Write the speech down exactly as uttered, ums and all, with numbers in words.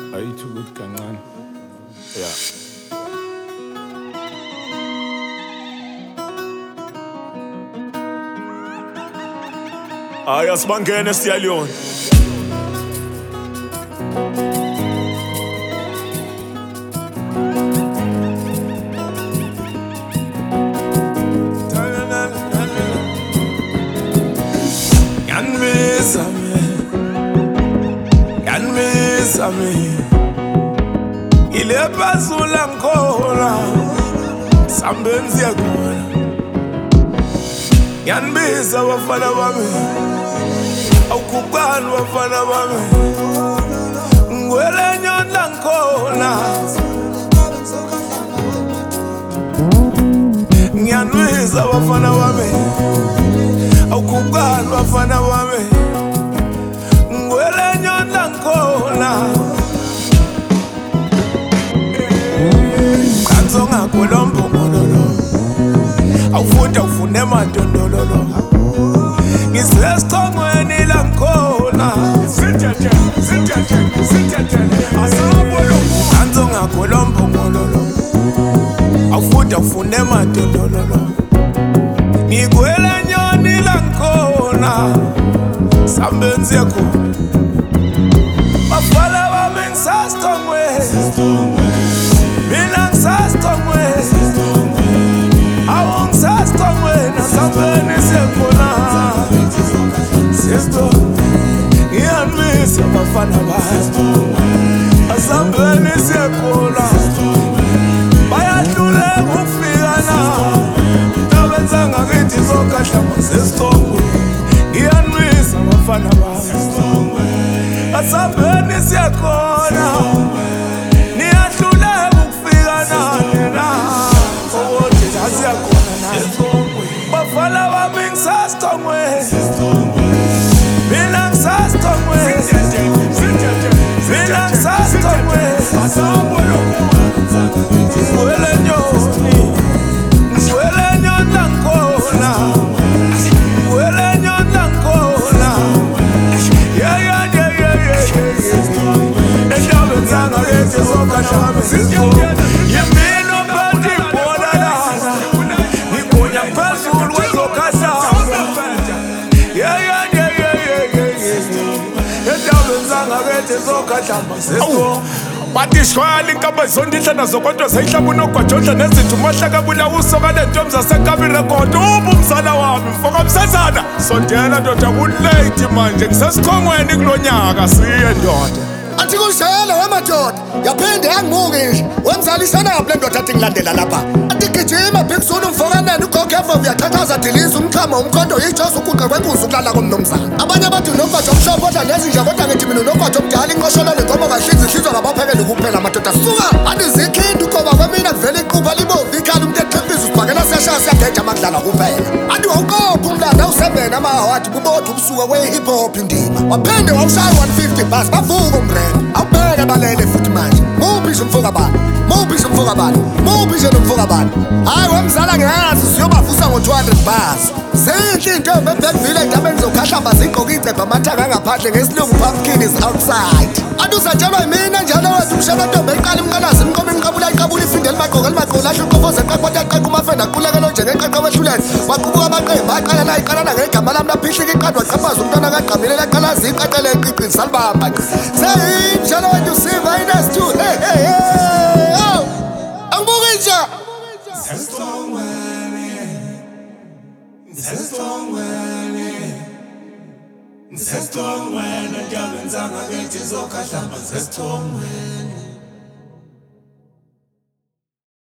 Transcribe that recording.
ayithi ukuthi kancane yeah. Ay asibangene siyaliyona Yanmisa me Yanmisa me Ile basula nkona Sambenzi yakona Yanmisa wafana wami Awukukani wafana wami Ngwele nyonda nkona Yanmisa wafana wami Awukukani wafana wami Ngwele nyonda nkona Kanzonga kolombo mololo Awufunda ufune madondololo Ngisesithongweni la nkona Sithathe sithathe sithathe asabolo Kanzonga kolombo mololo Awufunda ufune madondololo Ngigwele nyoni la nkona Sambenzi yakho Bafala wami ngisasithongweni Mina ngisasithongweni Awu ngisasithongweni Asambeni siyakhona Sisto Yanmisa bafana bayo Asambeni siyakhona Bayahluleka ukufika na Tabenza ngakithi zokahlamba sesithongweni Yanmisa bafana bayo Asambeni siyakhona Niyahluleka ukufika nani na Owothi asiyakhona na Bafala wami ngisasithongweni Mina ngisasithongweni Mina ngisasithongweni Ngwele nyoni Ngwele nyonda nkona Ngwele nyonda nkona Yeah yeah yeah yeah yeah Endaweni zangakithi zokahlamba sesithongweni Yemina ophethe ibhola lana Ngigunya phezulu kwezokahlamba Yeah yeah yeah yeah yeah yeah Endaweni zangakithi zokahlamba sesithongweni Batishwali inkamba zondihla nazo kodwa sayihlaba unogwajodla nezinto umahlaka bula usoka lentombi zasekabi record ubu mzala wami mfoka msazana sondela ndoda kulate manje ngisesikhongweni kulonyaka siye ndoda Athi kushela wamadoda yaphinde yangibuke nje wemzalisana ngaphle ndoda athi ngilandela lapha athi gijima bhekuzulu umfokanene ugogeva uyaqhaqhaza dilisa umkhama umkhondo yijosa ukuqa kwenkuzi ukulala komnomzana abanye abantu nogwajo mhlophe kodwa nezinja kodwa ngithi mina nogwajo mdala inqosholo lenkomo kahlizi ihliziyo ngabaphekela ukuphela amadoda suka athi zikhindi ugoba kwamina kuvela iquba libomvu ikhala umuntu eqhempiza usibhakela siyashaya siyageja makudlala kuphela athi wawuqopha umlanda awuseven amahawathi kubodwa ubusuka kwe-hip hop indima waphinde wawushaya one fifty bus bavuka umreko awubheke balele futhi manje muphi umfoka bani muphi umfoka bani muphi nomfoka bani hayi wemzala ngiyazi siyobavusa ngo-two hundred bus zinhle intombi ebhekuvile endabeni zokuhlamba zigqoka icephe amathanga angaphandle ngesilungu pumpkin is outside athi uzatshelwa yimina njalo wethu umshana ntombi eqala imqalazi imqoba imqabula iqabula ifindela imagqoka elimagqola ahle uqofoze eqaqote eqaqa umafenda aqulekelo njengeqaqa wehlulele waqubuka amaqembu aqala la iqalana ngegama lami laphihlika iqanda waqhapaza umntwana kagqamile laqalazi iqaqele eqiqini salibamba seyini njalo wethu siva inestu hey hey hey oh angibuke nje Sesithongweni Sesithongweni Sesithongweni Endaweni zangakithi zokahlamba sesithongweni